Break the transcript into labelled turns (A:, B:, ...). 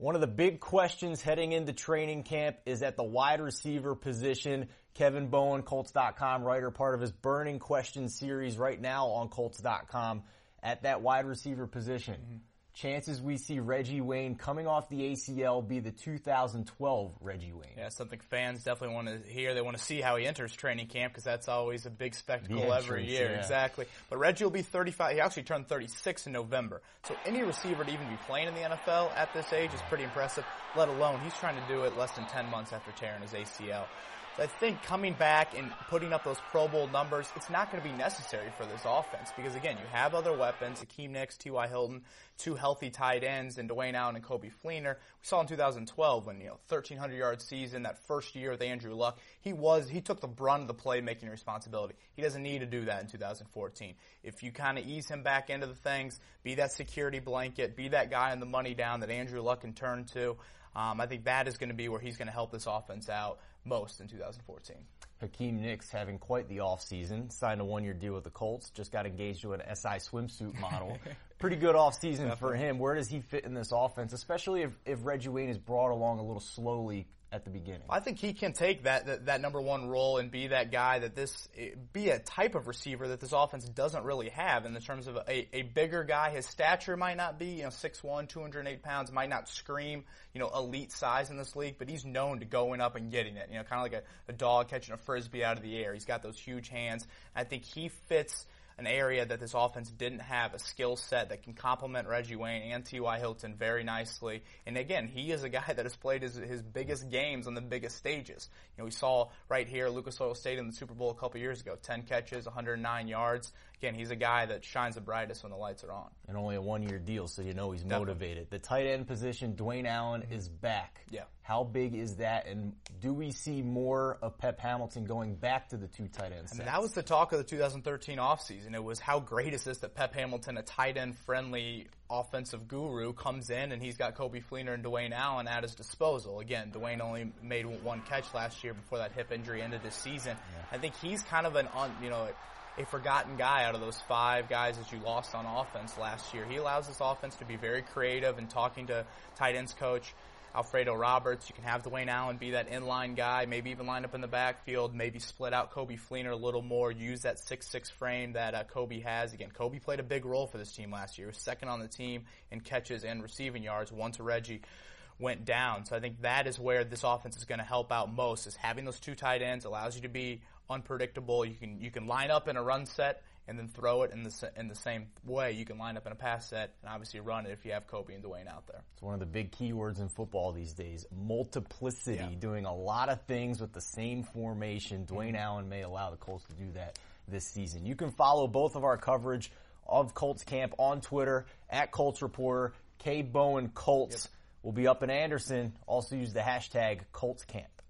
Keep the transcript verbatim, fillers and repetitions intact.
A: One of the big questions heading into training camp is at the wide receiver position. Kevin Bowen, Colts dot com writer, part of his Burning Questions series right now on Colts dot com at that wide receiver position. Mm-hmm. Chances we see Reggie Wayne coming off the A C L be the two thousand twelve Reggie Wayne.
B: Yeah, something fans definitely want to hear. They want to see how he enters training camp because that's always a big spectacle
A: entrance,
B: every year.
A: Yeah.
B: Exactly. But Reggie will be thirty-five. He actually turned thirty-six in November. So any receiver to even be playing in the N F L at this age is pretty impressive, let alone he's trying to do it less than ten months after tearing his A C L. So I think coming back and putting up those Pro Bowl numbers, it's not going to be necessary for this offense because, again, you have other weapons, Akeem Nicks, T Y. Hilton, two healthy tight ends, and Dwayne Allen and Coby Fleener. We saw in two thousand twelve when, you know, thirteen hundred yard season, that first year with Andrew Luck, he was, he took the brunt of the playmaking responsibility. He doesn't need to do that in two thousand fourteen. If you kind of ease him back into the things, be that security blanket, be that guy on the money down that Andrew Luck can turn to, um, I think that is going to be where he's going to help this offense out most in two thousand fourteen.
A: Hakeem Nicks having quite the offseason, signed a one-year deal with the Colts, just got engaged to an S I swimsuit model. Pretty good offseason for him. Where does he fit in this offense, especially if, if Reggie Wayne is brought along a little slowly at the beginning?
B: I think he can take that, that that number one role and be that guy that this be a type of receiver that this offense doesn't really have in the terms of a, a bigger guy. His stature might not be, you know, six one, two hundred eight pounds, might not scream, you know, elite size in this league, but he's known to going up and getting it. You know, kind of like a, a dog catching a frisbee out of the air. He's got those huge hands. I think he fits an area that this offense didn't have, a skill set that can complement Reggie Wayne and T Y. Hilton very nicely. And again, he is a guy that has played his, his biggest games on the biggest stages. You know, we saw right here Lucas Oil Stadium in the Super Bowl a couple years ago, ten catches, one hundred nine yards. Again, he's a guy that shines the brightest when the lights are on.
A: And only a one-year deal, so you know he's Definitely. motivated. The tight end position, Dwayne Allen is back.
B: Yeah.
A: How big is that, and do we see more of Pep Hamilton going back to the two tight ends?
B: I mean, that was the talk of the two thousand thirteen offseason. It was how great is this that Pep Hamilton, a tight end-friendly offensive guru, comes in and he's got Coby Fleener and Dwayne Allen at his disposal. Again, Dwayne only made one catch last year before that hip injury ended this season. Yeah. I think he's kind of an, un, you know, a forgotten guy out of those five guys that you lost on offense last year. He allows this offense to be very creative and talking to tight ends coach Alfredo Roberts. You can have Dwayne Allen be that inline guy, maybe even line up in the backfield, maybe split out Coby Fleener a little more, use that six six frame that uh, Coby has. Again, Coby played a big role for this team last year. He was second on the team in catches and receiving yards, one to Reggie went down. So I think that is where this offense is going to help out most, is having those two tight ends allows you to be unpredictable. You can you can line up in a run set and then throw it in the in the same way. You can line up in a pass set and obviously run it if you have Coby and Dwayne out there.
A: It's one of the big keywords in football these days. Multiplicity, yeah. Doing a lot of things with the same formation. Dwayne mm-hmm. Allen may allow the Colts to do that this season. You can follow both of our coverage of Colts camp on Twitter, at Colts Reporter, K Bowen Colts. Yep. Will be up in Anderson. Also use the hashtag Colts Camp.